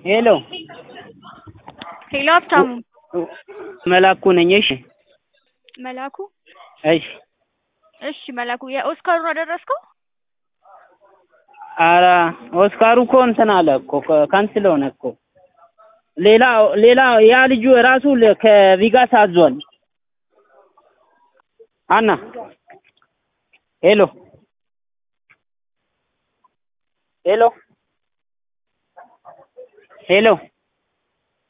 ሄሎ ሄሎ ሀብታሙ መላኩ ነኝ። እሺ መላኩ እሺ እሺ መላኩ የኦስካሩን አደረስከው? ኧረ ኦስካሩ እኮ እንትን አለ እኮ ካንስል ሆነ እኮ። ሌላ ያ ልጁ ራሱ ከቪጋስ አዟል። አና ሄሎ ሄሎ ሄሎ